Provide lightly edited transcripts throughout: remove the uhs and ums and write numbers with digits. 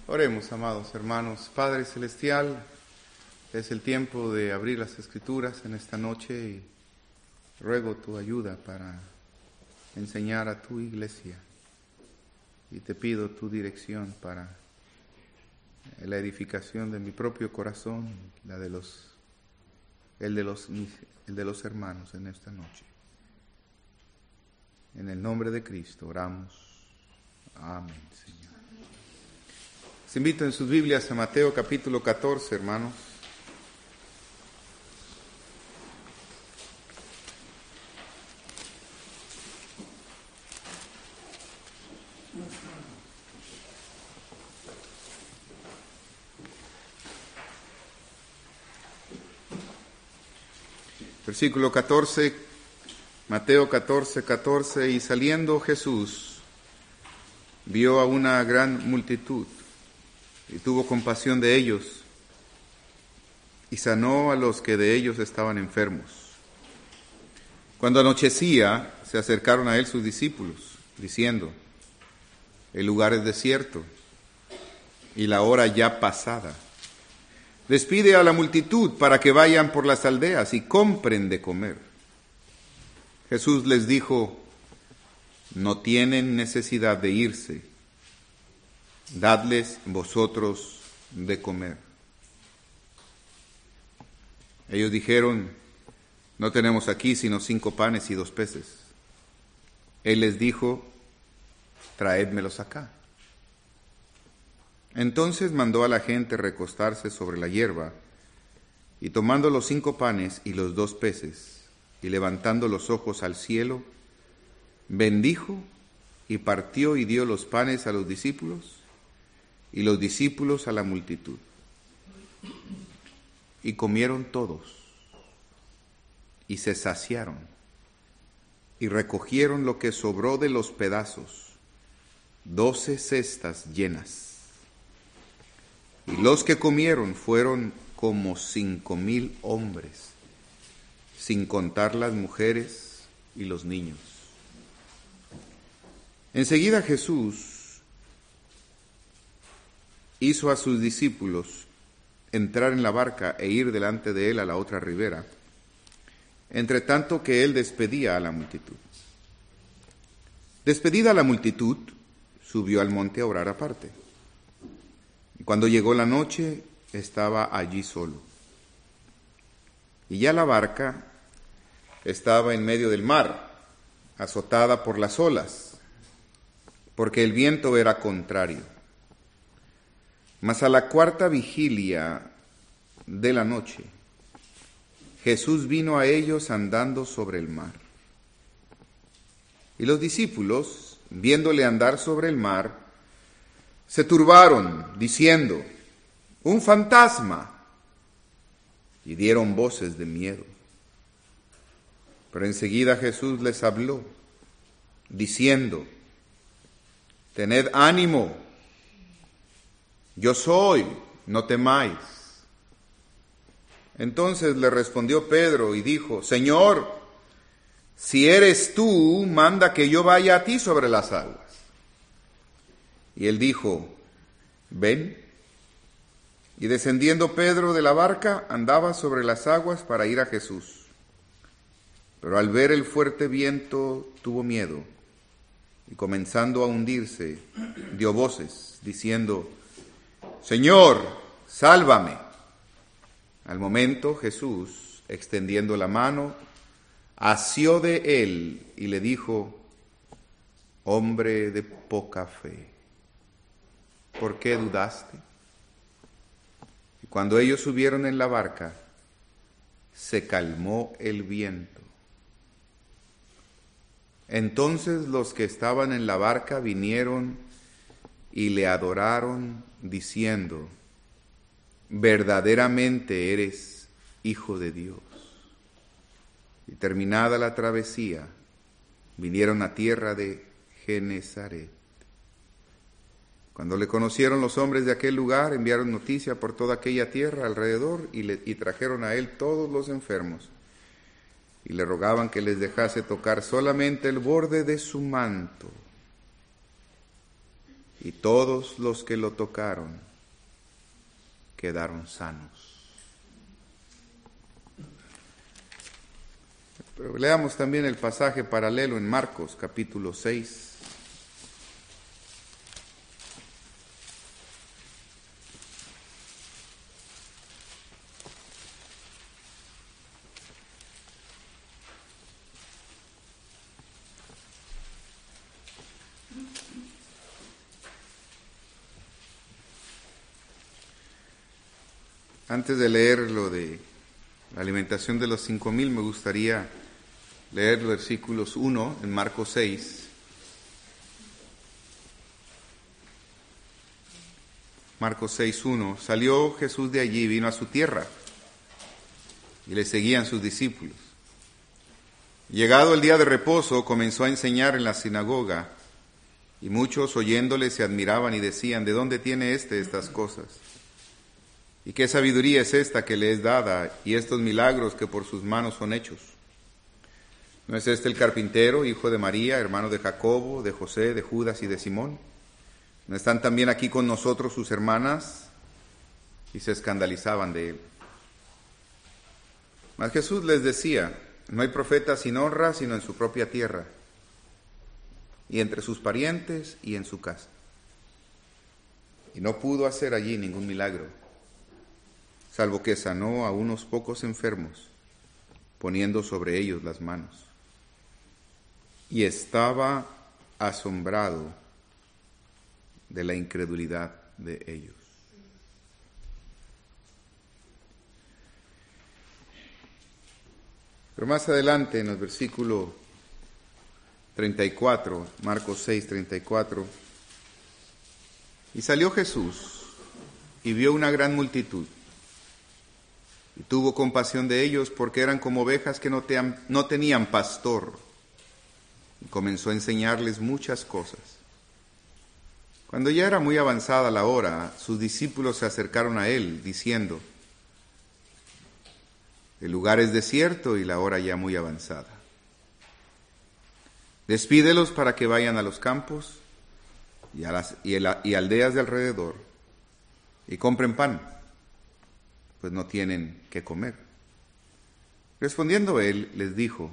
Oremos, amados hermanos. Padre Celestial, es el tiempo de abrir las Escrituras en esta noche y ruego tu ayuda para enseñar a tu iglesia. Y te pido tu dirección para la edificación de mi propio corazón, el de los hermanos en esta noche. En el nombre de Cristo oramos. Amén, Señor. Les invito en sus Biblias a Mateo capítulo 14, hermanos. Versículo 14, Mateo 14, y saliendo Jesús vio a una gran multitud y tuvo compasión de ellos y sanó a los que de ellos estaban enfermos. Cuando anochecía, se acercaron a él sus discípulos, diciendo: el lugar es desierto y la hora ya pasada. Despide a la multitud para que vayan por las aldeas y compren de comer. Jesús les dijo: no tienen necesidad de irse, dadles vosotros de comer. Ellos dijeron: no tenemos aquí sino 5 panes y 2 peces. Él les dijo: traédmelos acá. Entonces mandó a la gente recostarse sobre la hierba, y tomando los 5 panes y los 2 peces, y levantando los ojos al cielo, bendijo y partió y dio los panes a los discípulos, y los discípulos a la multitud. Y comieron todos, y se saciaron, y recogieron lo que sobró de los pedazos, 12 cestas llenas. Y los que comieron fueron como 5,000 hombres, sin contar las mujeres y los niños. Enseguida Jesús hizo a sus discípulos entrar en la barca e ir delante de él a la otra ribera, entre tanto que él despedía a la multitud. Despedida la multitud, subió al monte a orar aparte. Y cuando llegó la noche, estaba allí solo. Y ya la barca estaba en medio del mar, azotada por las olas, porque el viento era contrario. Mas a la 4ª vigilia de la noche, Jesús vino a ellos andando sobre el mar. Y los discípulos, viéndole andar sobre el mar, se turbaron, diciendo: ¡un fantasma! Y dieron voces de miedo. Pero enseguida Jesús les habló, diciendo: tened ánimo, yo soy, no temáis. Entonces le respondió Pedro y dijo: Señor, si eres tú, manda que yo vaya a ti sobre las aguas. Y él dijo: ven. Y descendiendo Pedro de la barca, andaba sobre las aguas para ir a Jesús. Pero al ver el fuerte viento, tuvo miedo, y comenzando a hundirse, dio voces, diciendo: Señor, sálvame. Al momento Jesús, extendiendo la mano, asió de él y le dijo: hombre de poca fe, ¿por qué dudaste? Y cuando ellos subieron en la barca, se calmó el viento. Entonces los que estaban en la barca vinieron y le adoraron, diciendo: verdaderamente eres Hijo de Dios. Y terminada la travesía, vinieron a tierra de Genezaret. Cuando le conocieron los hombres de aquel lugar, enviaron noticia por toda aquella tierra alrededor y trajeron a él todos los enfermos. Y le rogaban que les dejase tocar solamente el borde de su manto. y todos los que lo tocaron quedaron sanos. Pero leamos también el pasaje paralelo en Marcos, capítulo 6. Antes de leer lo de la alimentación de los 5,000, me gustaría leer los versículos 1 en Marcos 6. Marcos 6:1. Salió Jesús de allí, vino a su tierra, y le seguían sus discípulos. Llegado el día de reposo, comenzó a enseñar en la sinagoga, y muchos oyéndole se admiraban y decían: ¿de dónde tiene estas cosas? ¿Y qué sabiduría es esta que le es dada, y estos milagros que por sus manos son hechos? ¿No es este el carpintero, hijo de María, hermano de Jacobo, de José, de Judas y de Simón? ¿No están también aquí con nosotros sus hermanas? Y se escandalizaban de él. Mas Jesús les decía: no hay profeta sin honra sino en su propia tierra, y entre sus parientes y en su casa. Y no pudo hacer allí ningún milagro, salvo que sanó a unos pocos enfermos, poniendo sobre ellos las manos. Y estaba asombrado de la incredulidad de ellos. Pero más adelante, en el versículo 34, Marcos 6, 34, y salió Jesús y vio una gran multitud, y tuvo compasión de ellos, porque eran como ovejas que no tenían pastor, y comenzó a enseñarles muchas cosas. Cuando ya era muy avanzada la hora, sus discípulos se acercaron a él, diciendo: el lugar es desierto y la hora ya muy avanzada. Despídelos para que vayan a los campos y aldeas de alrededor y compren pan, pues no tienen qué comer. Respondiendo él, les dijo: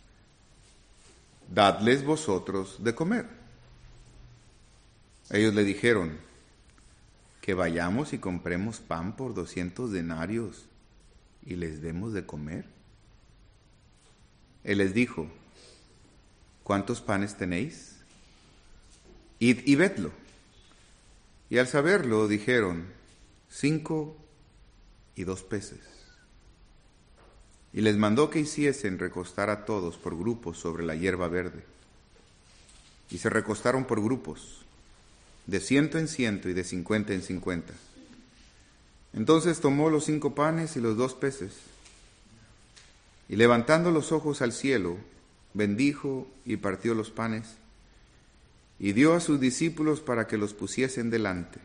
dadles vosotros de comer. Ellos le dijeron: que vayamos y compremos pan por 200 denarios y les demos de comer. Él les dijo: ¿cuántos panes tenéis? Id y vedlo. Y al saberlo dijeron: 5 y 2 peces. Y les mandó que hiciesen recostar a todos por grupos sobre la hierba verde. Y se recostaron por grupos, de 100 en 100 y de 50 en 50. Entonces tomó los 5 panes y los 2 peces, y levantando los ojos al cielo, bendijo y partió los panes, y dio a sus discípulos para que los pusiesen delante,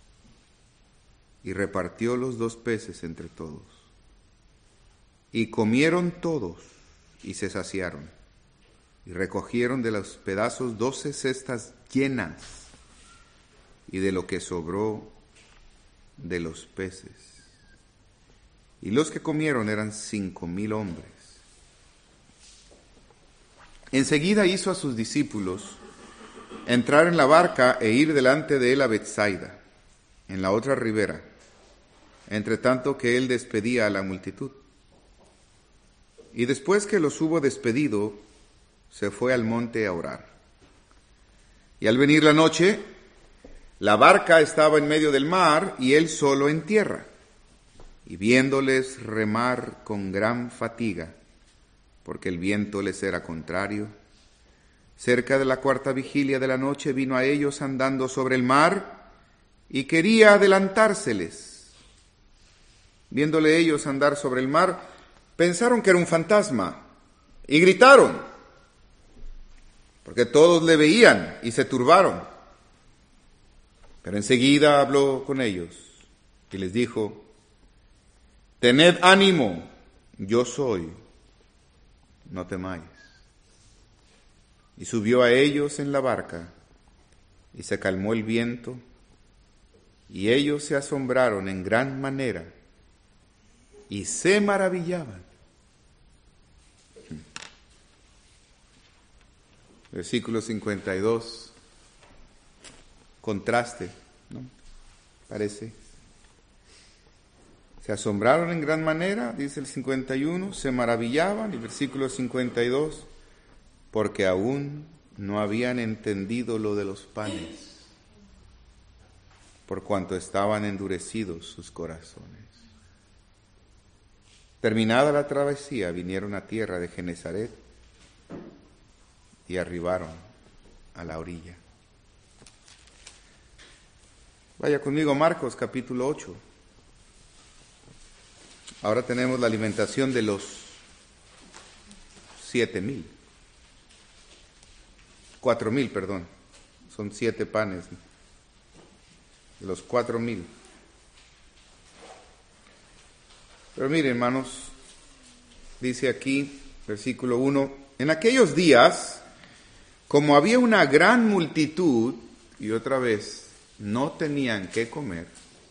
y repartió los 2 peces entre todos. Y comieron todos, y se saciaron, y recogieron de los pedazos 12 cestas llenas, y de lo que sobró de los peces. Y los que comieron eran 5,000 hombres. Enseguida hizo a sus discípulos entrar en la barca e ir delante de él a Betsaida, en la otra ribera, entre tanto que él despedía a la multitud. Y después que los hubo despedido, se fue al monte a orar. Y al venir la noche, la barca estaba en medio del mar y él solo en tierra. Y viéndoles remar con gran fatiga, porque el viento les era contrario, cerca de la 4ª vigilia de la noche vino a ellos andando sobre el mar y quería adelantárseles. Viéndole ellos andar sobre el mar, pensaron que era un fantasma y gritaron, porque todos le veían y se turbaron. Pero enseguida habló con ellos y les dijo: tened ánimo, yo soy, no temáis. Y subió a ellos en la barca, y se calmó el viento, y ellos se asombraron en gran manera y se maravillaban. Versículo 52, contraste, ¿no? Parece. Se asombraron en gran manera, dice el 51, se maravillaban, y versículo 52, porque aún no habían entendido lo de los panes, por cuanto estaban endurecidos sus corazones. Terminada la travesía, vinieron a tierra de Genesaret y arribaron a la orilla. Vaya conmigo, Marcos capítulo 8. Ahora tenemos la alimentación de los 4,000, perdón. Son 7 panes. De los 4,000. Pero miren, hermanos, dice aquí, versículo 1, en aquellos días, como había una gran multitud, y otra vez, no tenían qué comer,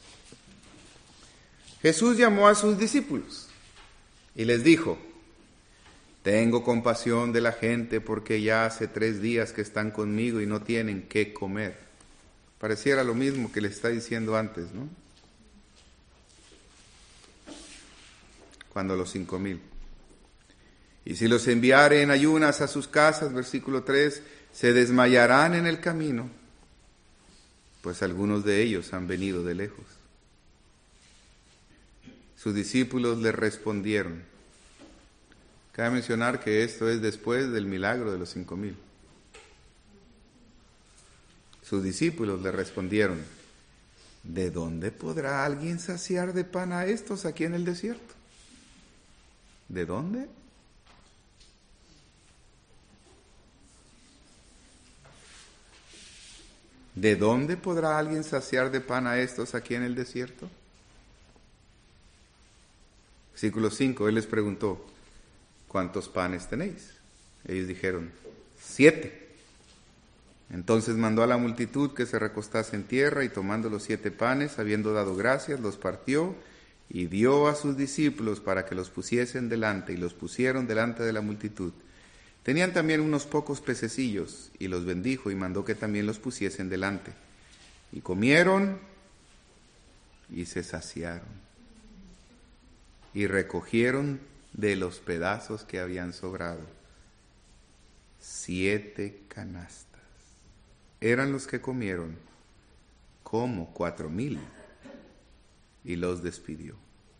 Jesús llamó a sus discípulos y les dijo, tengo compasión de la gente porque ya hace 3 días que están conmigo y no tienen qué comer. Pareciera lo mismo que le está diciendo antes, ¿no? Cuando los 5,000. Y si los enviare en ayunas a sus casas, versículo 3, se desmayarán en el camino, pues algunos de ellos han venido de lejos. Sus discípulos le respondieron. Cabe mencionar que esto es después del milagro de los 5,000. Sus discípulos le respondieron, ¿de dónde podrá alguien saciar de pan a estos aquí en el desierto? ¿De dónde? ¿De dónde podrá alguien saciar de pan a estos aquí en el desierto? Versículo 5, él les preguntó, ¿cuántos panes tenéis? Ellos dijeron, 7. Entonces mandó a la multitud que se recostase en tierra y tomando los 7 panes, habiendo dado gracias, los partió y dio a sus discípulos para que los pusiesen delante, y los pusieron delante de la multitud. Tenían también unos pocos pececillos, y los bendijo y mandó que también los pusiesen delante. Y comieron y se saciaron. Y recogieron de los pedazos que habían sobrado 7 canastas. Eran los que comieron como 4,000, y los despidió.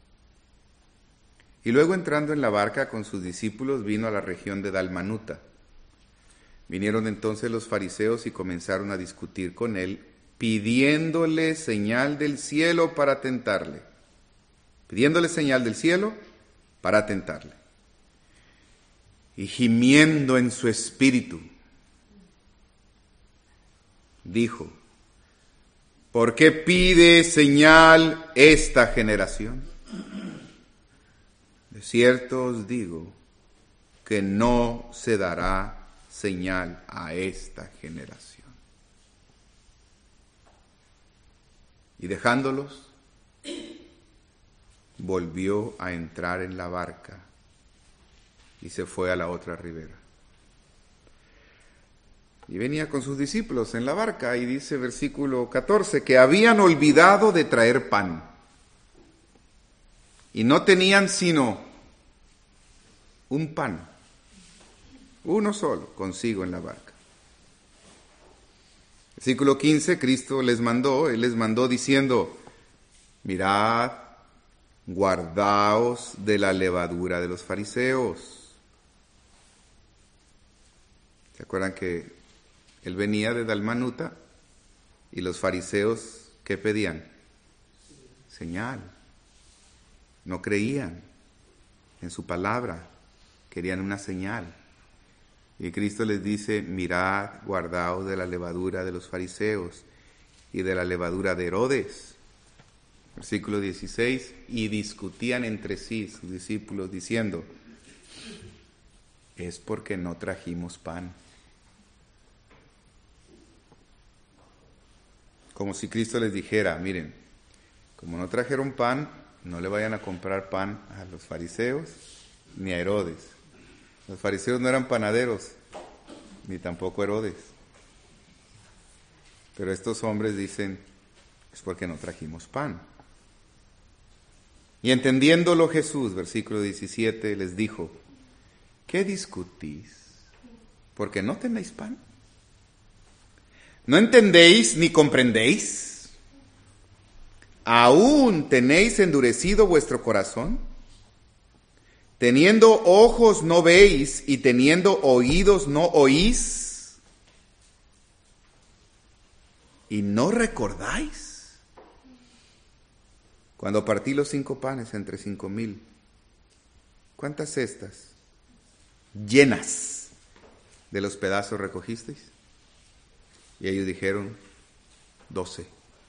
Y luego entrando en la barca con sus discípulos vino a la región de Dalmanuta. Vinieron entonces los fariseos y comenzaron a discutir con él, pidiéndole señal del cielo para tentarle. Pidiéndole señal del cielo para tentarle. Y gimiendo en su espíritu, dijo, ¿por qué pide señal esta generación? De cierto os digo que no se dará señal a esta generación. Y dejándolos, volvió a entrar en la barca y se fue a la otra ribera. Y venía con sus discípulos en la barca, y dice versículo 14, que habían olvidado de traer pan. Y no tenían sino un pan, uno solo, consigo en la barca. Versículo 15, Cristo les mandó diciendo, mirad, guardaos de la levadura de los fariseos. ¿Se acuerdan que él venía de Dalmanuta y los fariseos, ¿qué pedían? Señal. No creían en su palabra, querían una señal. Y Cristo les dice, mirad, guardaos de la levadura de los fariseos y de la levadura de Herodes. Versículo 16, y discutían entre sí sus discípulos diciendo, es porque no trajimos pan. Como si Cristo les dijera, miren, como no trajeron pan, no le vayan a comprar pan a los fariseos ni a Herodes. Los fariseos no eran panaderos, ni tampoco Herodes. Pero estos hombres dicen, es porque no trajimos pan. Y entendiéndolo Jesús, versículo 17, les dijo, ¿qué discutís? ¿Porque no tenéis pan? ¿No entendéis ni comprendéis? ¿Aún tenéis endurecido vuestro corazón? Teniendo ojos no veis y teniendo oídos no oís. ¿Y no recordáis? Cuando partí los 5 panes entre 5,000, ¿cuántas cestas llenas de los pedazos recogisteis? Y ellos dijeron, 12.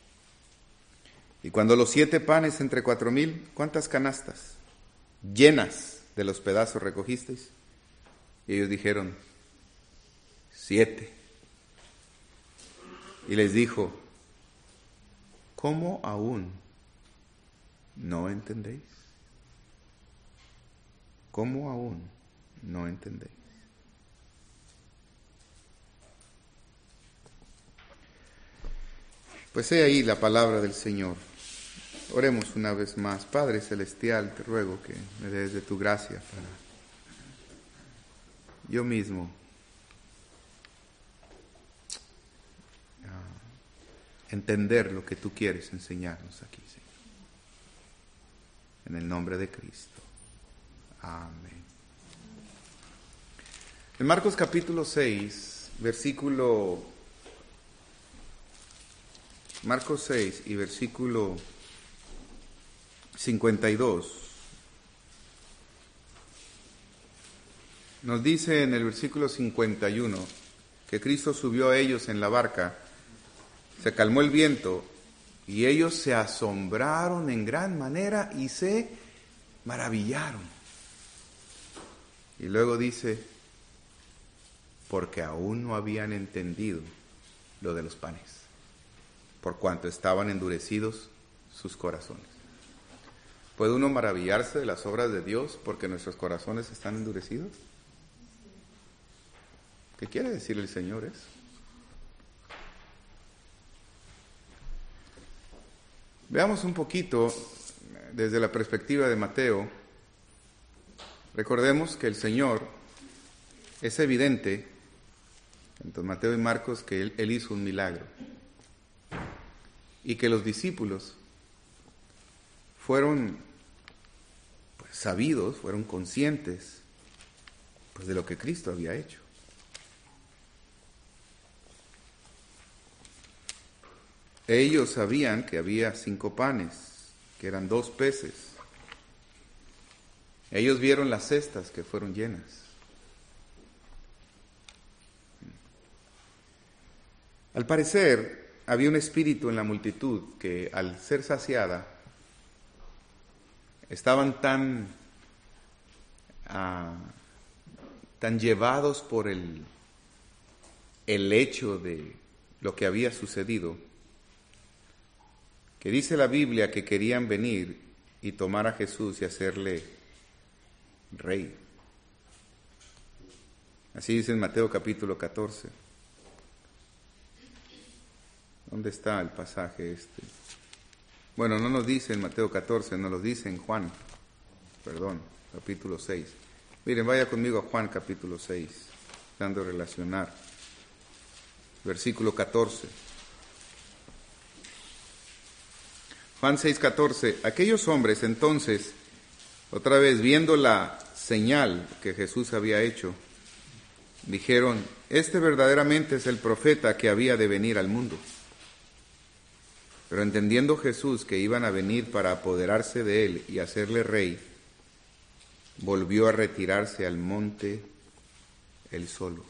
Y cuando los 7 panes entre 4,000, ¿cuántas canastas llenas de los pedazos recogisteis? Y ellos dijeron, 7. Y les dijo, ¿cómo aún no entendéis? ¿Cómo aún no entendéis? Pues he ahí la palabra del Señor. Oremos una vez más. Padre Celestial, te ruego que me des de tu gracia para yo mismo entender lo que tú quieres enseñarnos aquí, Señor. En el nombre de Cristo. Amén. En Marcos capítulo 6, Marcos 6 y versículo 52, nos dice en el versículo 51 que Cristo subió a ellos en la barca, se calmó el viento y ellos se asombraron en gran manera y se maravillaron. Y luego dice, porque aún no habían entendido lo de los panes, por cuanto estaban endurecidos sus corazones. ¿Puede uno maravillarse de las obras de Dios porque nuestros corazones están endurecidos? ¿Qué quiere decir el Señor eso? Veamos un poquito desde la perspectiva de Mateo. Recordemos que el Señor es evidente, en Mateo y Marcos, que Él hizo un milagro. Y que los discípulos fueron sabidos, fueron conscientes de lo que Cristo había hecho. Ellos sabían que había 5 panes, que eran 2 peces. Ellos vieron las cestas que fueron llenas. Al parecer, había un espíritu en la multitud que al ser saciada, estaban tan llevados por el hecho de lo que había sucedido, que dice la Biblia que querían venir y tomar a Jesús y hacerle rey. Así dice en Mateo capítulo 14. ¿Dónde está el pasaje este? Bueno, no nos dice en Mateo 14, nos lo dice en Juan, capítulo 6. Miren, vaya conmigo a Juan capítulo 6, tratando de relacionar. Versículo 14. Juan 6:14. Aquellos hombres entonces, otra vez viendo la señal que Jesús había hecho, dijeron, este verdaderamente es el profeta que había de venir al mundo. Pero entendiendo Jesús que iban a venir para apoderarse de él y hacerle rey, volvió a retirarse al monte él solo.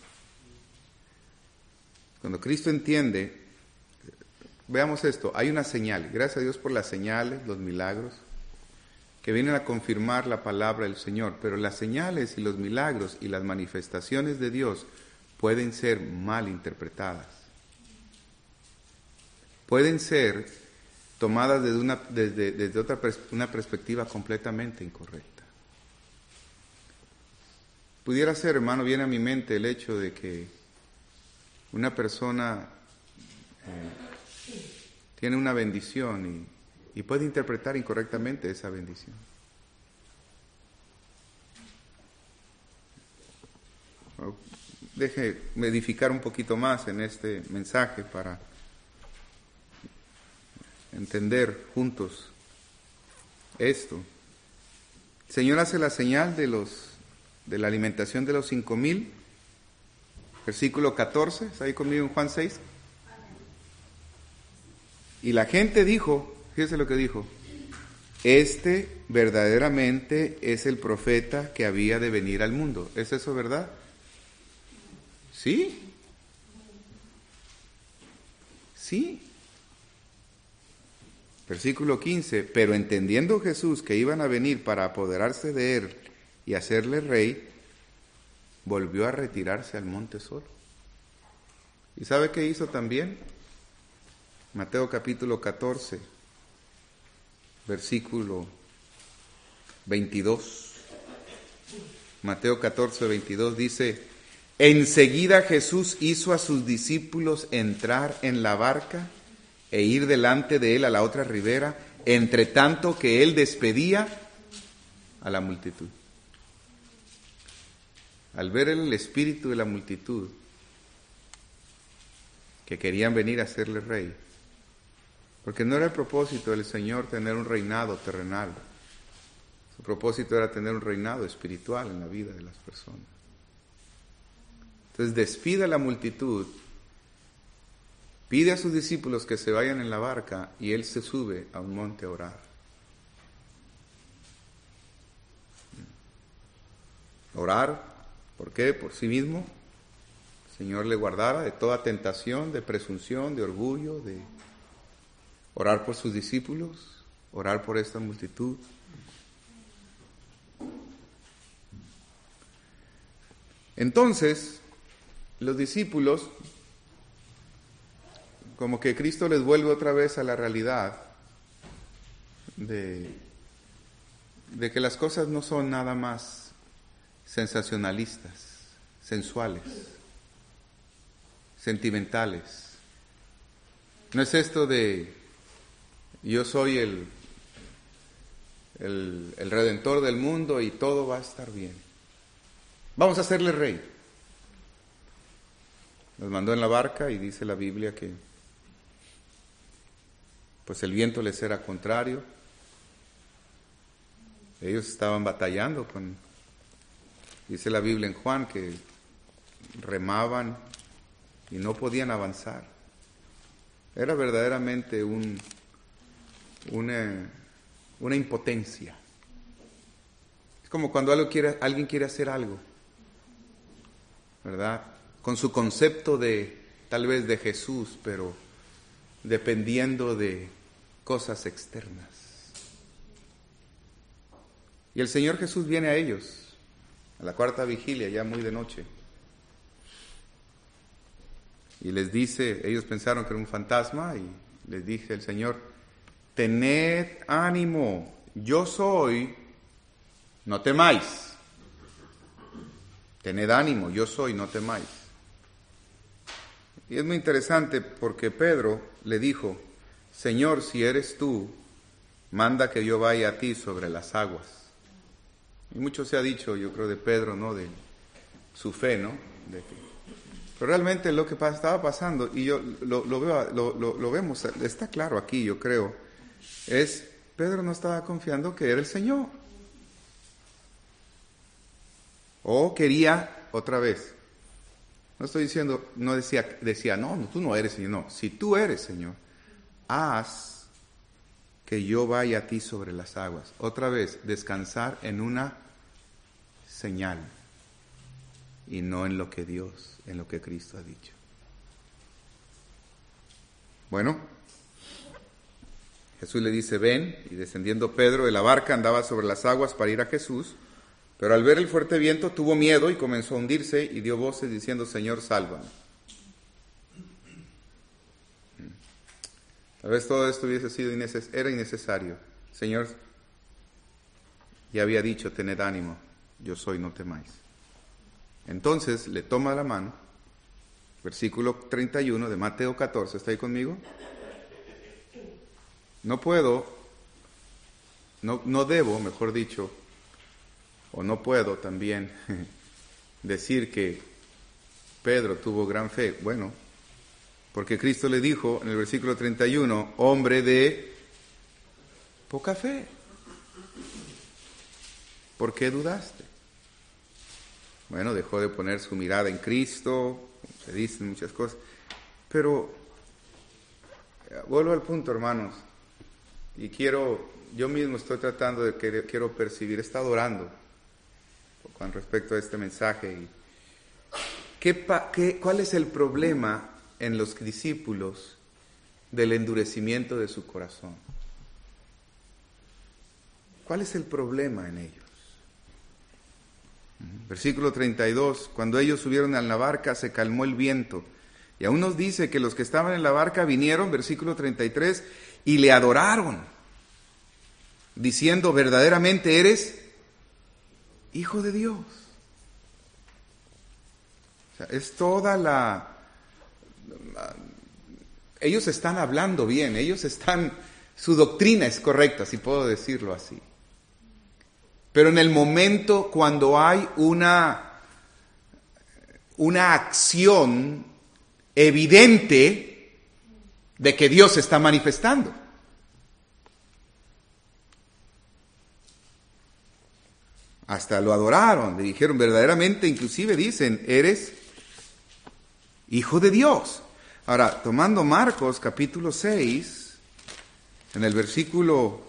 Cuando Cristo entiende, veamos esto, hay una señal, gracias a Dios por las señales, los milagros, que vienen a confirmar la palabra del Señor, pero las señales y los milagros y las manifestaciones de Dios pueden ser mal interpretadas. pueden ser tomadas desde una perspectiva completamente incorrecta. Pudiera ser, hermano, viene a mi mente el hecho de que una persona tiene una bendición y puede interpretar incorrectamente esa bendición. Déjeme edificar un poquito más en este mensaje para entender juntos esto. El Señor hace la señal de la alimentación de los 5,000, versículo 14, ¿está ahí conmigo en Juan 6? Y la gente dijo, fíjese lo que dijo, este verdaderamente es el profeta que había de venir al mundo. ¿Es eso verdad? Sí. Sí. Versículo 15, pero entendiendo Jesús que iban a venir para apoderarse de él y hacerle rey, volvió a retirarse al monte solo. ¿Y sabe qué hizo también? Mateo capítulo 14, versículo 22. Mateo 14, 22 dice, enseguida Jesús hizo a sus discípulos entrar en la barca e ir delante de él a la otra ribera, entre tanto que él despedía a la multitud. Al ver el espíritu de la multitud, que querían venir a hacerle rey, porque no era el propósito del Señor tener un reinado terrenal, su propósito era tener un reinado espiritual en la vida de las personas. Entonces despide a la multitud, pide a sus discípulos que se vayan en la barca y él se sube a un monte a orar. Orar, ¿por qué? Por sí mismo. El Señor le guardara de toda tentación, de presunción, de orgullo, de orar por sus discípulos, orar por esta multitud. Entonces, los discípulos, como que Cristo les vuelve otra vez a la realidad de que las cosas no son nada más sensacionalistas, sensuales, sentimentales. No es esto de yo soy el redentor del mundo y todo va a estar bien. Vamos a hacerle rey. Los mandó en la barca y dice la Biblia que pues el viento les era contrario. Ellos estaban batallando dice la Biblia en Juan que remaban y no podían avanzar. Era verdaderamente una impotencia. Es como cuando alguien quiere hacer algo, ¿verdad? Con su concepto tal vez de Jesús, pero dependiendo de cosas externas. Y el Señor Jesús viene a ellos, a la cuarta vigilia, ya muy de noche. Y les dice, ellos pensaron que era un fantasma, y les dice el Señor, tened ánimo, yo soy, no temáis. Tened ánimo, yo soy, no temáis. Y es muy interesante porque Pedro le dijo, Señor, si eres tú, manda que yo vaya a ti sobre las aguas. Y mucho se ha dicho, yo creo, de Pedro, ¿no? De su fe, ¿no? Pero realmente lo que estaba pasando, y yo lo vemos, está claro aquí, yo creo, es Pedro no estaba confiando que era el Señor. O quería otra vez. No estoy diciendo, no decía, no, tú no eres Señor, no. Si tú eres Señor, haz que yo vaya a ti sobre las aguas. Otra vez, descansar en una señal y no en lo que Dios, en lo que Cristo ha dicho. Bueno, Jesús le dice, ven, y descendiendo Pedro de la barca andaba sobre las aguas para ir a Jesús, pero al ver el fuerte viento tuvo miedo y comenzó a hundirse y dio voces diciendo, Señor, sálvame. Tal vez todo esto hubiese sido era innecesario. Señor ya había dicho, tened ánimo, yo soy, no temáis. Entonces le toma la mano, versículo 31 de Mateo 14, ¿está ahí conmigo? No puedo, no debo, mejor dicho, o no puedo también decir que Pedro tuvo gran fe. Bueno, porque Cristo le dijo en el versículo 31, hombre de poca fe, ¿por qué dudaste? Bueno, dejó de poner su mirada en Cristo, se dicen muchas cosas, pero vuelvo al punto, hermanos, y yo mismo estoy tratando de que quiero percibir, he estado orando con respecto a este mensaje. ¿Cuál es el problema en los discípulos del endurecimiento de su corazón? ¿Cuál es el problema en ellos? Versículo 32, cuando ellos subieron a la barca se calmó el viento. Y aún nos dice que los que estaban en la barca vinieron, versículo 33, y le adoraron, diciendo, verdaderamente eres Hijo de Dios. O sea, es toda ellos están hablando bien, su doctrina es correcta, si puedo decirlo así. Pero en el momento cuando hay una acción evidente de que Dios se está manifestando. Hasta lo adoraron, le dijeron verdaderamente, inclusive dicen, eres Hijo de Dios. Ahora, tomando Marcos capítulo 6, en el versículo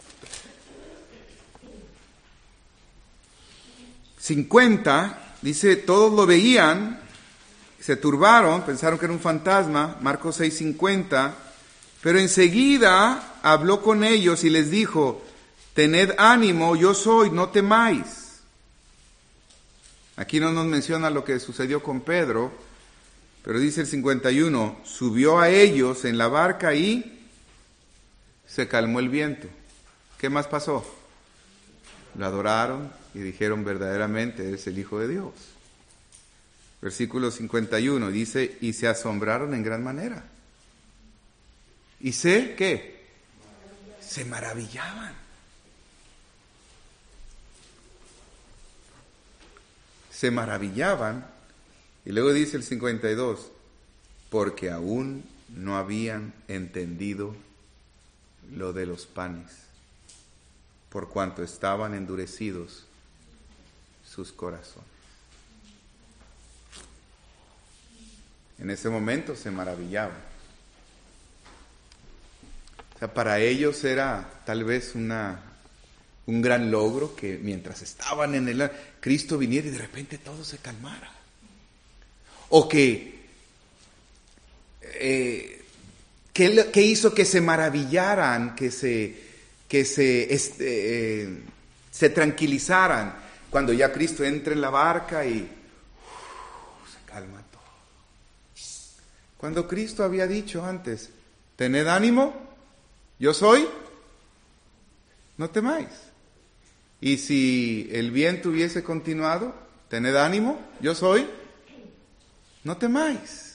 50, dice, todos lo veían, se turbaron, pensaron que era un fantasma, Marcos 6:50, pero enseguida habló con ellos y les dijo, tened ánimo, yo soy, no temáis. Aquí no nos menciona lo que sucedió con Pedro, pero dice el 51, subió a ellos en la barca y se calmó el viento. ¿Qué más pasó? Lo adoraron y dijeron verdaderamente eres el Hijo de Dios. Versículo 51 dice, y se asombraron en gran manera. ¿Y ¿qué? Se maravillaban. Se maravillaban, y luego dice el 52, porque aún no habían entendido lo de los panes, por cuanto estaban endurecidos sus corazones. En ese momento se maravillaban. O sea, para ellos era tal vez un gran logro que mientras estaban en Cristo viniera y de repente todo se calmara. O ¿qué hizo que se maravillaran, que se tranquilizaran cuando ya Cristo entra en la barca y se calma todo? Cuando Cristo había dicho antes, tened ánimo, yo soy, no temáis. Y si el viento hubiese continuado, tened ánimo, yo soy, no temáis.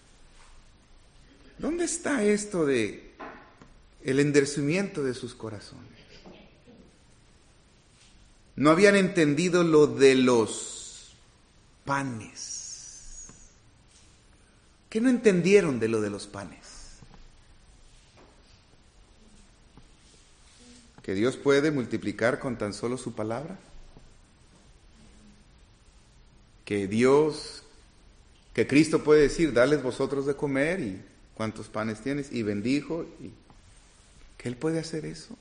¿Dónde está esto de el endurecimiento de sus corazones? No habían entendido lo de los panes. ¿Qué no entendieron de lo de los panes? ¿Que Dios puede multiplicar con tan solo su palabra? ¿Que Cristo puede decir, dadles vosotros de comer y cuántos panes tienes? Y bendijo, y que Él puede hacer eso.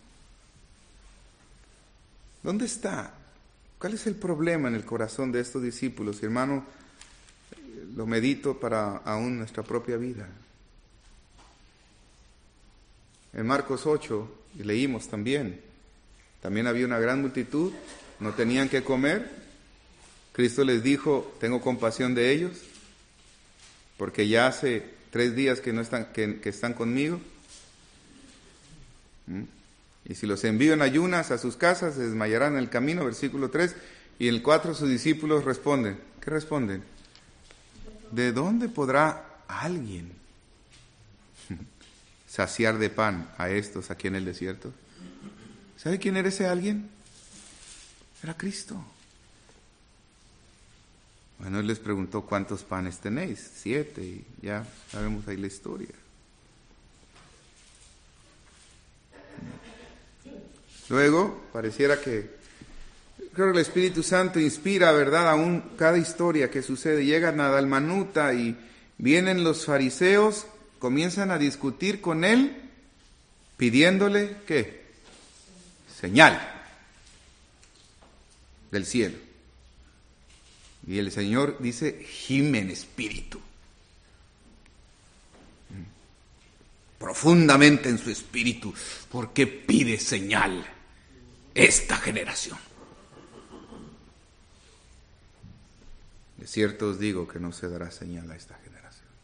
¿Dónde está? ¿Cuál es el problema en el corazón de estos discípulos? Y hermano, lo medito para aún nuestra propia vida. En Marcos 8, y leímos también había una gran multitud, no tenían que comer. Cristo les dijo, tengo compasión de ellos, porque ya hace 3 días que están conmigo. Y si los envío en ayunas a sus casas, se desmayarán en el camino, versículo 3. Y en el 4 sus discípulos responden. ¿Qué responden? ¿De dónde podrá alguien saciar de pan a estos aquí en el desierto? ¿Sabe quién era ese alguien? Era Cristo. Bueno, él les preguntó, ¿cuántos panes tenéis? 7, y ya sabemos ahí la historia. Luego, pareciera que, creo que el Espíritu Santo inspira, ¿verdad?, aún cada historia que sucede. Llegan a Dalmanuta y vienen los fariseos, comienzan a discutir con él, pidiéndole, ¿qué? Señal del cielo. Y el Señor dice, gime en espíritu. Profundamente en su espíritu, porque pide señal esta generación. De cierto os digo que no se dará señal a esta generación.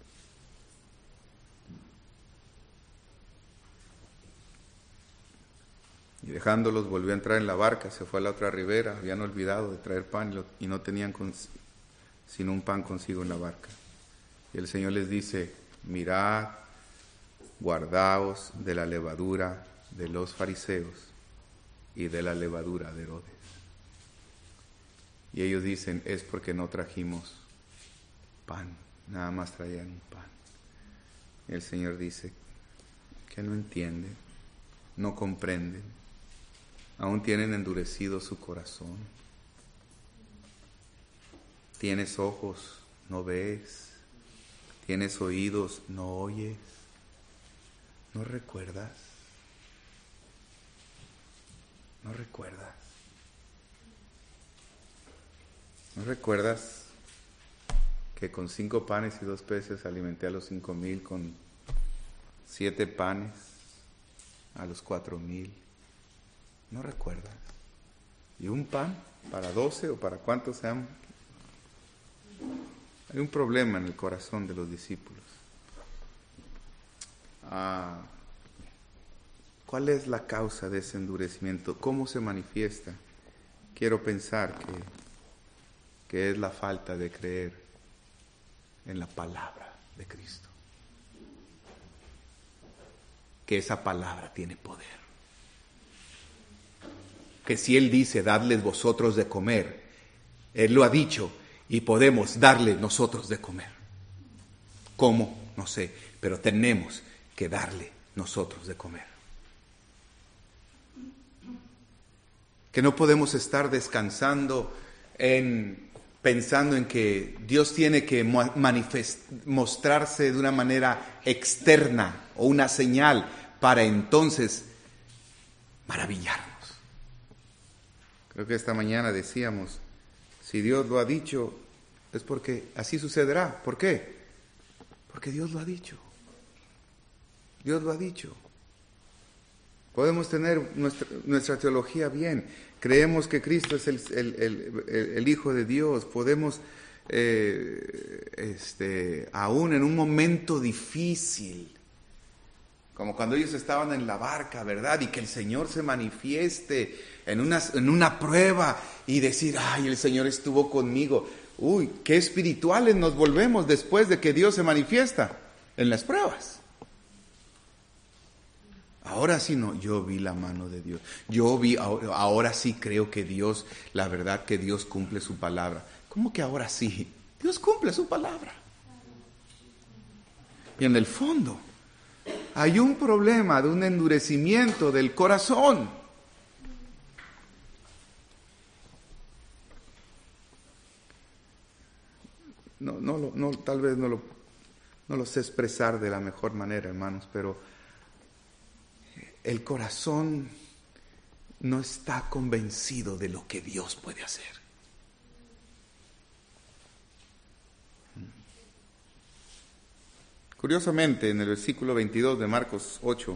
Y dejándolos volvió a entrar en la barca, se fue a la otra ribera, habían olvidado de traer pan y no tenían sino un pan consigo en la barca. Y el Señor les dice, mirad, guardaos de la levadura de los fariseos y de la levadura de Herodes. Y ellos dicen, es porque no trajimos pan, nada más traían un pan. Y el Señor dice, que no entienden, no comprenden, aún tienen endurecido su corazón. Tienes ojos, no ves, tienes oídos, no oyes, no recuerdas, no recuerdas. ¿No recuerdas que con 5 panes y 2 peces alimenté a los 5,000, con 7 panes a los 4,000? ¿No recuerdas? ¿Y un pan para 12 o para cuántos sean? Hay un problema en el corazón de los discípulos. ¿Cuál es la causa de ese endurecimiento? ¿Cómo se manifiesta? Quiero pensar que es la falta de creer en la palabra de Cristo. Que esa palabra tiene poder. Que si Él dice, dadles vosotros de comer, Él lo ha dicho y podemos darle nosotros de comer. ¿Cómo? No sé, pero tenemos que darle nosotros de comer. Que no podemos estar descansando pensando en que Dios tiene que mostrarse de una manera externa o una señal para entonces maravillarnos. Creo que esta mañana decíamos, si Dios lo ha dicho, es porque así sucederá. ¿Por qué? Porque Dios lo ha dicho. Dios lo ha dicho. Podemos tener nuestra teología bien. Creemos que Cristo es el Hijo de Dios. Podemos, aún en un momento difícil, como cuando ellos estaban en la barca, ¿verdad? Y que el Señor se manifieste en una prueba y decir, ay, el Señor estuvo conmigo. Uy, qué espirituales nos volvemos después de que Dios se manifiesta en las pruebas. Ahora sí no, yo vi la mano de Dios. Ahora sí creo que Dios, la verdad que Dios cumple su palabra. ¿Cómo que ahora sí? Dios cumple su palabra. Y en el fondo hay un problema de un endurecimiento del corazón. Tal vez no lo sé expresar de la mejor manera, hermanos, pero el corazón no está convencido de lo que Dios puede hacer. Curiosamente, en el versículo 22 de Marcos 8,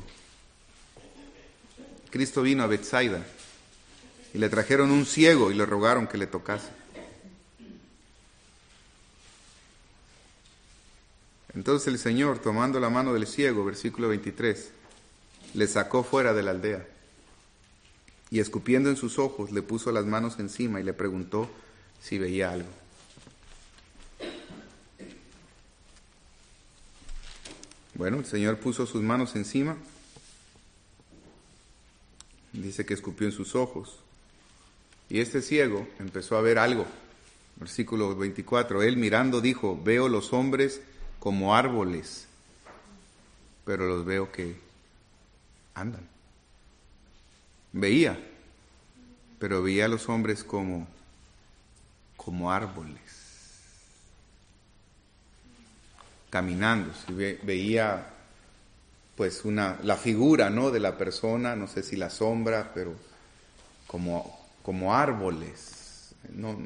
Cristo vino a Betsaida y le trajeron un ciego y le rogaron que le tocase. Entonces el Señor, tomando la mano del ciego, versículo 23, le sacó fuera de la aldea y escupiendo en sus ojos le puso las manos encima y le preguntó si veía algo. Bueno, el Señor puso sus manos encima, dice que escupió en sus ojos y este ciego empezó a ver algo. Versículo 24, él mirando dijo, veo los hombres como árboles, pero los veo que andan. Veía, pero veía a los hombres como árboles, caminando. Veía pues la figura, ¿no?, de la persona, no sé si la sombra, pero como árboles. No,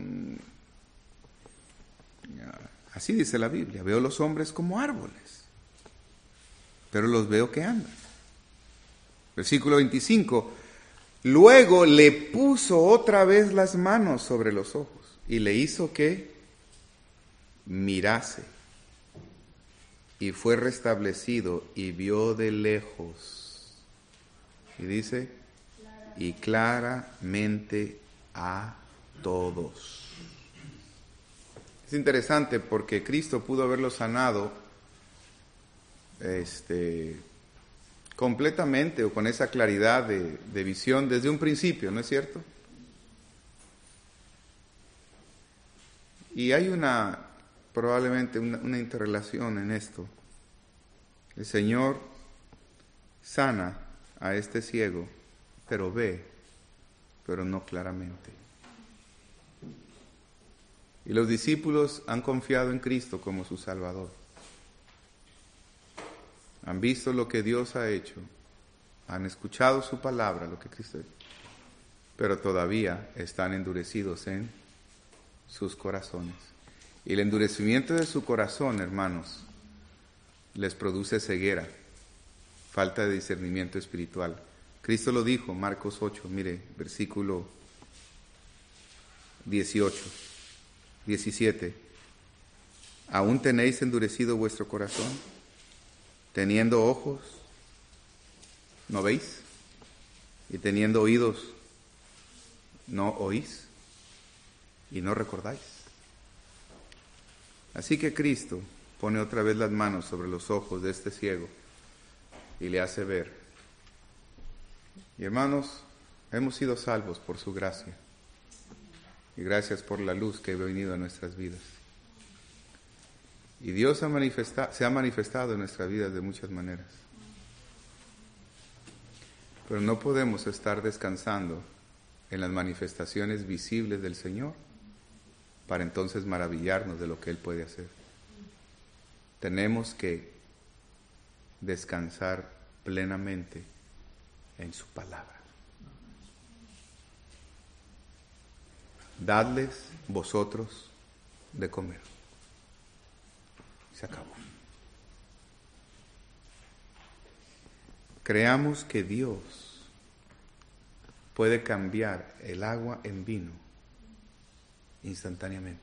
así dice la Biblia, veo los hombres como árboles, pero los veo que andan. Versículo 25, luego le puso otra vez las manos sobre los ojos y le hizo que mirase. Y fue restablecido y vio de lejos. Y dice, y claramente a todos. Es interesante porque Cristo pudo haberlo sanado completamente o con esa claridad de visión desde un principio, ¿no es cierto? Y hay probablemente una interrelación en esto. El Señor sana a este ciego, pero ve, pero no claramente. Y los discípulos han confiado en Cristo como su Salvador. Han visto lo que Dios ha hecho, han escuchado su palabra, lo que Cristo ha hecho, pero todavía están endurecidos en sus corazones. Y el endurecimiento de su corazón, hermanos, les produce ceguera, falta de discernimiento espiritual. Cristo lo dijo, Marcos 8, mire, versículo 17. ¿Aún tenéis endurecido vuestro corazón? Teniendo ojos, ¿no veis? Y teniendo oídos, ¿no oís? Y no recordáis. Así que Cristo pone otra vez las manos sobre los ojos de este ciego y le hace ver. Y hermanos, hemos sido salvos por su gracia. Y gracias por la luz que ha venido a nuestras vidas. Y Dios se ha manifestado en nuestras vidas de muchas maneras. Pero no podemos estar descansando en las manifestaciones visibles del Señor para entonces maravillarnos de lo que Él puede hacer. Tenemos que descansar plenamente en su palabra. Dadles vosotros de comer. Se acabó. Creamos que Dios puede cambiar el agua en vino instantáneamente.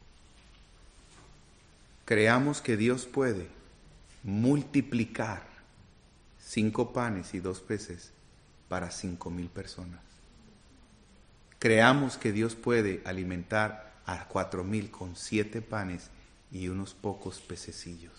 Creamos que Dios puede multiplicar 5 panes y 2 peces para 5,000 personas. Creamos que Dios puede alimentar a 4,000 con 7 panes y unos pocos pececillos.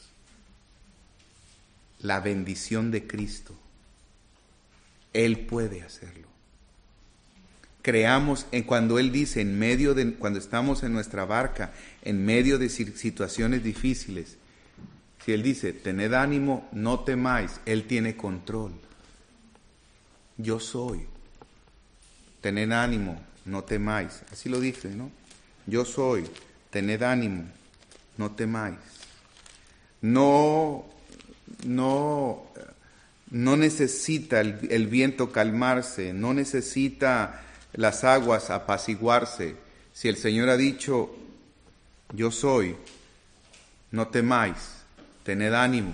La bendición de Cristo. Él puede hacerlo. Creamos en cuando Él dice, cuando estamos en nuestra barca, en medio de situaciones difíciles, si Él dice, tened ánimo, no temáis, Él tiene control. Yo soy. Tened ánimo, no temáis. Así lo dice, ¿no? Yo soy. Tened ánimo, no temáis. No necesita el viento calmarse, no necesita las aguas apaciguarse. Si el Señor ha dicho, yo soy, no temáis, tened ánimo,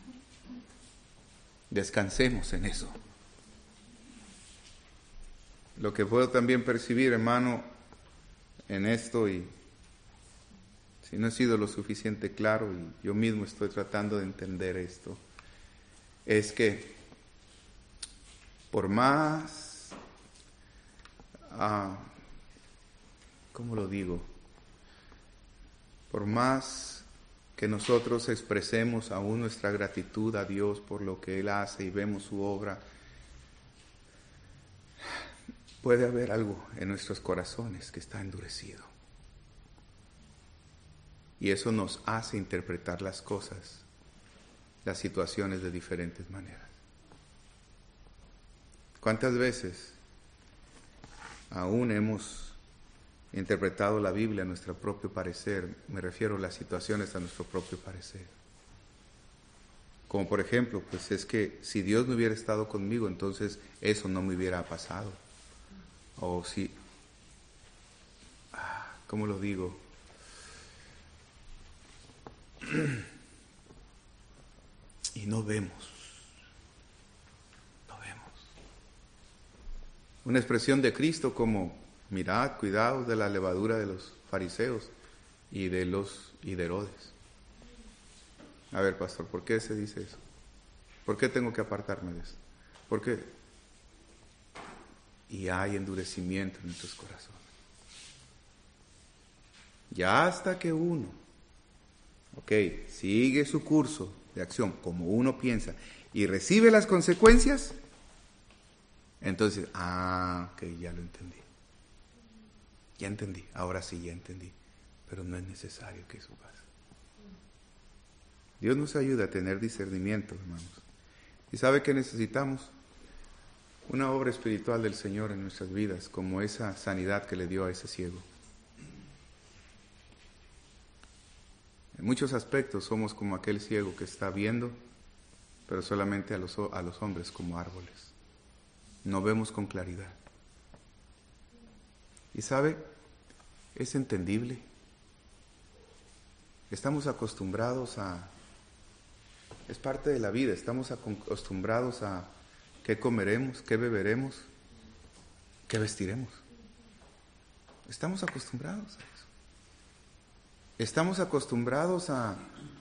descansemos en eso. Lo que puedo también percibir, hermano, en esto, y si no he sido lo suficiente claro, y yo mismo estoy tratando de entender esto, es que por más, ¿cómo lo digo? Por más que nosotros expresemos aún nuestra gratitud a Dios por lo que Él hace y vemos su obra, puede haber algo en nuestros corazones que está endurecido. Y eso nos hace interpretar las cosas, las situaciones de diferentes maneras. ¿Cuántas veces aún hemos interpretado la Biblia a nuestro propio parecer? Me refiero a las situaciones a nuestro propio parecer. Como por ejemplo, pues es que si Dios no hubiera estado conmigo, entonces eso no me hubiera pasado. O si, ¿cómo lo digo? Y no vemos. Una expresión de Cristo como, mirad, cuidaos de la levadura de los fariseos y de Herodes. A ver, pastor, ¿por qué se dice eso? ¿Por qué tengo que apartarme de eso? ¿Por qué? Y hay endurecimiento en nuestros corazones. Ya hasta que uno, sigue su curso de acción como uno piensa y recibe las consecuencias, entonces, ya lo entendí. Ya entendí, ahora sí ya entendí. Pero no es necesario que eso pase. Dios nos ayuda a tener discernimiento, hermanos. ¿Y sabe que necesitamos? Una obra espiritual del Señor en nuestras vidas, como esa sanidad que le dio a ese ciego. En muchos aspectos somos como aquel ciego que está viendo, pero solamente a los hombres como árboles. No vemos con claridad. Y sabe, es entendible. Estamos acostumbrados es parte de la vida, estamos acostumbrados a qué comeremos, qué beberemos, qué vestiremos. Estamos acostumbrados a eso. Estamos acostumbrados a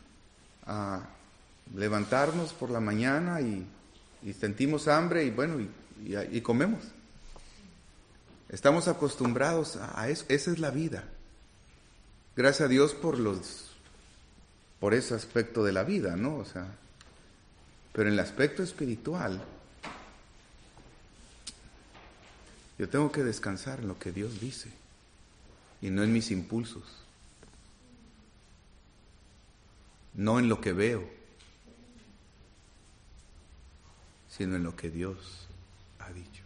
levantarnos por la mañana y sentimos hambre y comemos. Estamos acostumbrados a eso. Esa es la vida. Gracias a Dios por ese aspecto de la vida, ¿no? Pero en el aspecto espiritual, yo tengo que descansar en lo que Dios dice y no en mis impulsos, no en lo que veo, sino en lo que Dios ha dicho.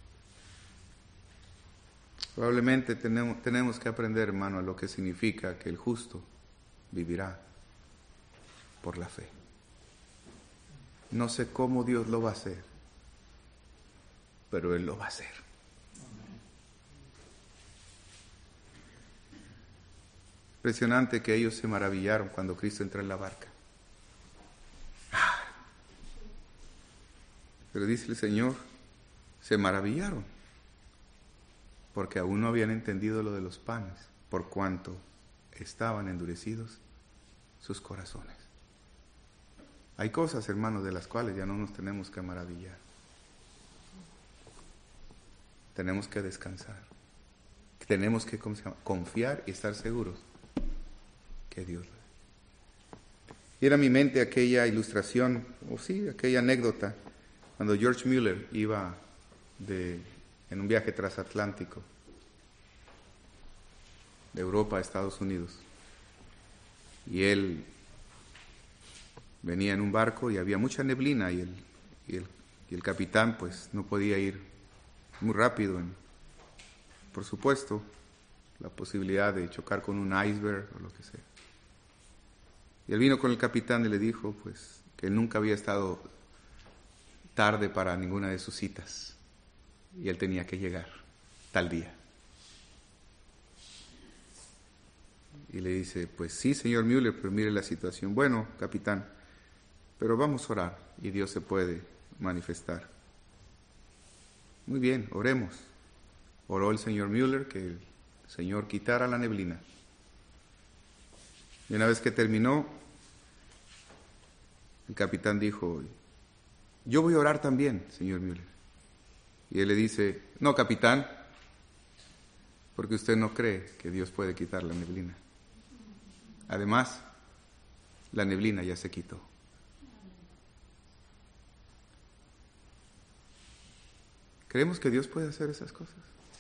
Probablemente tenemos que aprender, hermano, a lo que significa que el justo vivirá por la fe. No sé cómo Dios lo va a hacer, pero Él lo va a hacer. Impresionante que ellos se maravillaron cuando Cristo entró en la barca. Pero dice el Señor, se maravillaron, porque aún no habían entendido lo de los panes, por cuanto estaban endurecidos sus corazones. Hay cosas, hermanos, de las cuales ya no nos tenemos que maravillar. Tenemos que descansar. Tenemos que confiar y estar seguros que Dios. Y era a mi mente aquella ilustración, aquella anécdota, cuando George Mueller iba en un viaje transatlántico de Europa a Estados Unidos. Y él venía en un barco y había mucha neblina y el capitán pues no podía ir muy rápido. Por supuesto, la posibilidad de chocar con un iceberg o lo que sea. Y él vino con el capitán y le dijo pues que él nunca había estado tarde para ninguna de sus citas y él tenía que llegar tal día. Y le dice, pues sí, señor Mueller, pero mire la situación. Bueno, capitán, pero vamos a orar y Dios se puede manifestar. Muy bien, oremos. Oró el señor Mueller que el Señor quitara la neblina. Y una vez que terminó, el capitán dijo, yo voy a orar también, señor Mueller. Y él le dice, no, capitán, porque usted no cree que Dios puede quitar la neblina. Además, la neblina ya se quitó. ¿Creemos que Dios puede hacer esas cosas?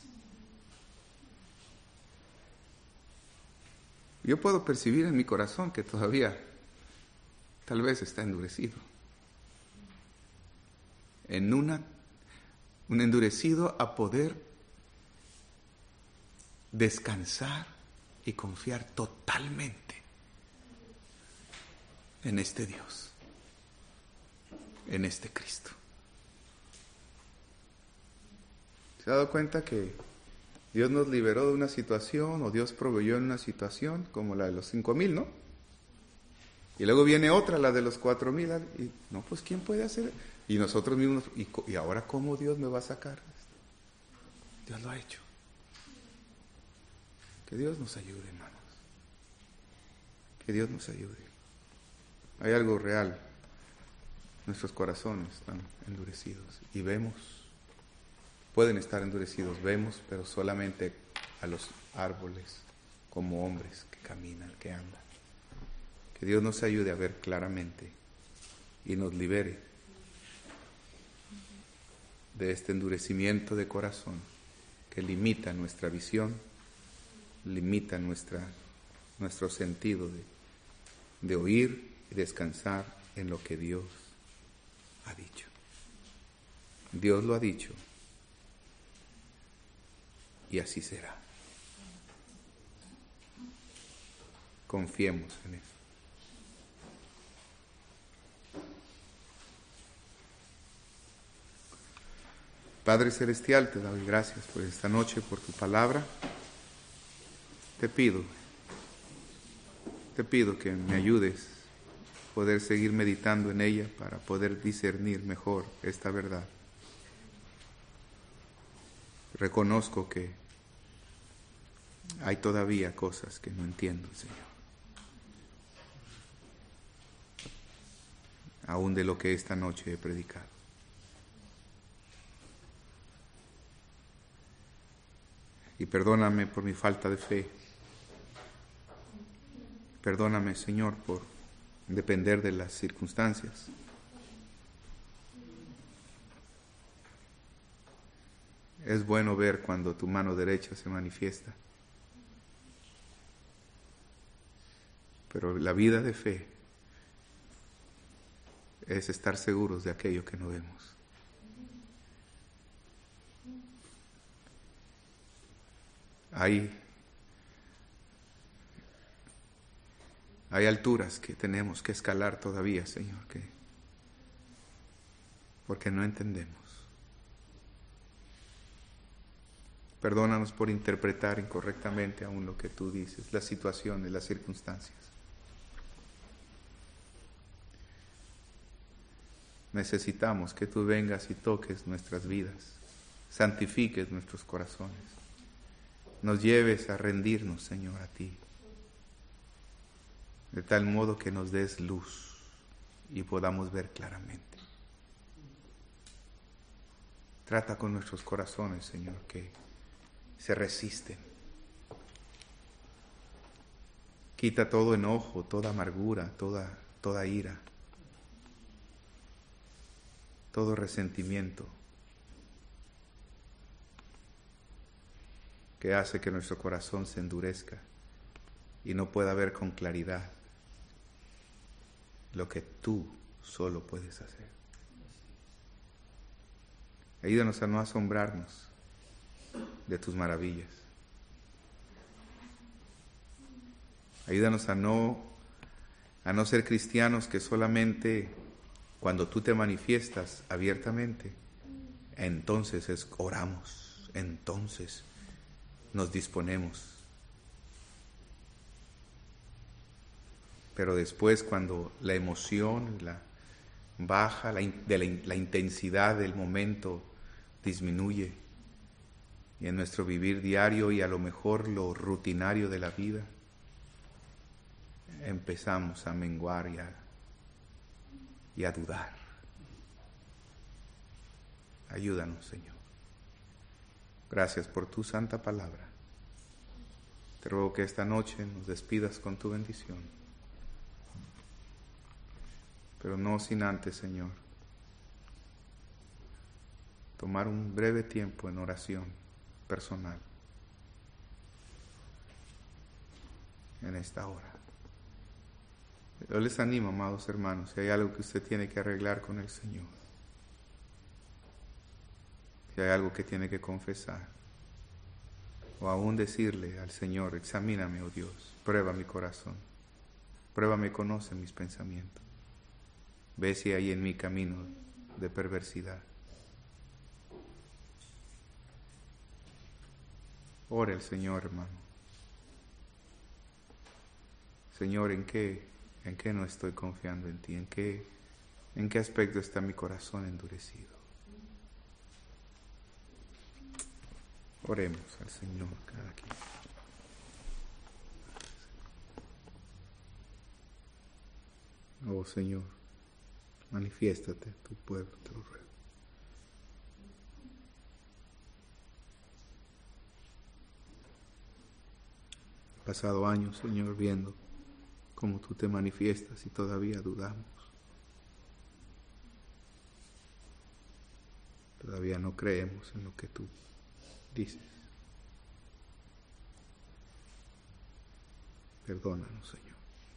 Yo puedo percibir en mi corazón que todavía tal vez está endurecido. Un endurecido a poder descansar y confiar totalmente en este Dios, en este Cristo. ¿Se ha dado cuenta que Dios nos liberó de una situación, o Dios proveyó en una situación como la de los 5,000, ¿no? Y luego viene otra, la de los 4,000, y no, pues ¿quién puede hacer? Y nosotros mismos, ¿y ahora cómo Dios me va a sacar? Dios lo ha hecho. Que Dios nos ayude, hermanos. Que Dios nos ayude. Hay algo real. Nuestros corazones están endurecidos y vemos, pueden estar endurecidos, vemos, pero solamente a los árboles como hombres que caminan, que andan. Que Dios nos ayude a ver claramente y nos libere de este endurecimiento de corazón que limita nuestra visión, limita nuestro sentido de oír y descansar en lo que Dios ha dicho. Dios lo ha dicho y así será. Confiemos en eso. Padre Celestial, te doy gracias por esta noche, por tu palabra. Te pido que me ayudes a poder seguir meditando en ella para poder discernir mejor esta verdad. Reconozco que hay todavía cosas que no entiendo, Señor. Aún de lo que esta noche he predicado. Y perdóname por mi falta de fe. Perdóname, Señor, por depender de las circunstancias. Es bueno ver cuando tu mano derecha se manifiesta. Pero la vida de fe es estar seguros de aquello que no vemos. Hay alturas que tenemos que escalar todavía, Señor, porque no entendemos. Perdónanos por interpretar incorrectamente aún lo que tú dices, las situaciones, las circunstancias. Necesitamos que tú vengas y toques nuestras vidas, santifiques nuestros corazones, nos lleves a rendirnos, Señor, a ti, de tal modo que nos des luz y podamos ver claramente. Trata con nuestros corazones, Señor, que se resisten. Quita todo enojo, toda amargura, toda ira, todo resentimiento que hace que nuestro corazón se endurezca y no pueda ver con claridad lo que tú solo puedes hacer. Ayúdanos a no asombrarnos de tus maravillas. Ayúdanos a no ser cristianos que solamente cuando tú te manifiestas abiertamente, entonces oramos, entonces nos disponemos. Pero después, cuando la emoción baja, la intensidad del momento disminuye, y en nuestro vivir diario y a lo mejor lo rutinario de la vida, empezamos a menguar y a dudar. Ayúdanos, Señor. Gracias por tu santa palabra. Te ruego que esta noche nos despidas con tu bendición. Pero no sin antes, Señor, tomar un breve tiempo en oración personal en esta hora. Yo les animo, amados hermanos, si hay algo que usted tiene que arreglar con el Señor, si hay algo que tiene que confesar, o aún decirle al Señor: examíname, oh Dios, prueba mi corazón, pruébame, conoce mis pensamientos, ve si hay en mi camino de perversidad. Ore al Señor, hermano. Señor, ¿en qué no estoy confiando en ti? ¿En qué aspecto está mi corazón endurecido? Oremos al Señor cada quien. Oh Señor, manifiéstate a tu pueblo, te lo ruego. He pasado años, Señor, viendo cómo tú te manifiestas y todavía dudamos. Todavía no creemos en lo que tú dices. Perdónanos, Señor.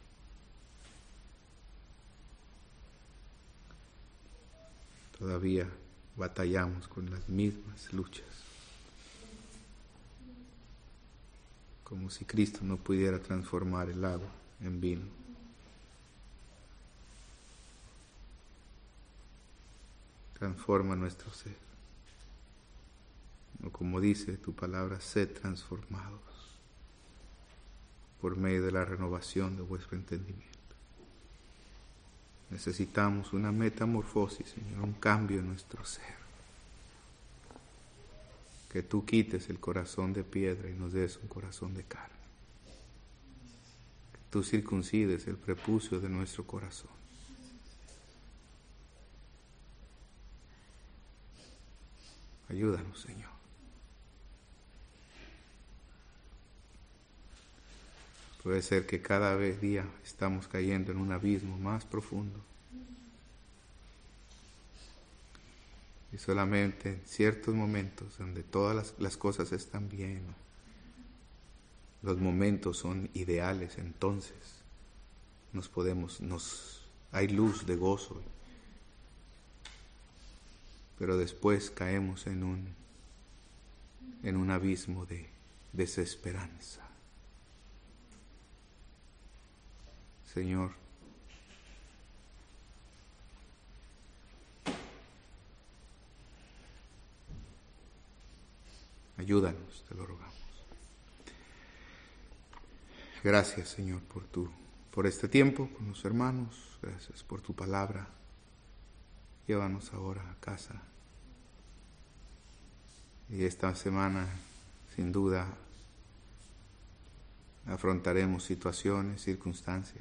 Todavía batallamos con las mismas luchas. Como si Cristo no pudiera transformar el agua en vino. Transforma nuestro ser. O como dice tu palabra, sed transformados por medio de la renovación de vuestro entendimiento. Necesitamos una metamorfosis, Señor, un cambio en nuestro ser. Que tú quites el corazón de piedra y nos des un corazón de carne. Que tú circuncides el prepucio de nuestro corazón. Ayúdanos, Señor. Puede ser que cada día estamos cayendo en un abismo más profundo. Y solamente en ciertos momentos donde todas las cosas están bien, los momentos son ideales, entonces hay luz de gozo. Pero después caemos en un abismo de desesperanza. Señor, ayúdanos, te lo rogamos. Gracias, Señor, por este tiempo con los hermanos. Gracias por tu palabra. Llévanos ahora a casa. Y esta semana, sin duda, afrontaremos situaciones, circunstancias,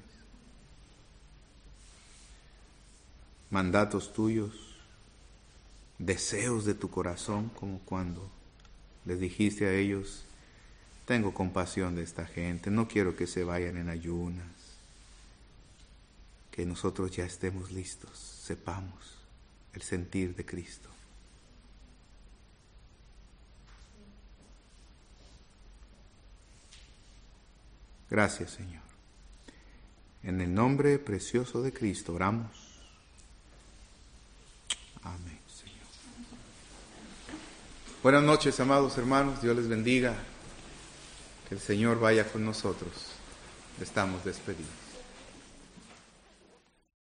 mandatos tuyos, deseos de tu corazón, como cuando les dijiste a ellos: tengo compasión de esta gente, no quiero que se vayan en ayunas, que nosotros ya estemos listos, sepamos el sentir de Cristo. Gracias, Señor. En el nombre precioso de Cristo oramos. Amén, Señor. Buenas noches, amados hermanos. Dios les bendiga. Que el Señor vaya con nosotros. Estamos despedidos.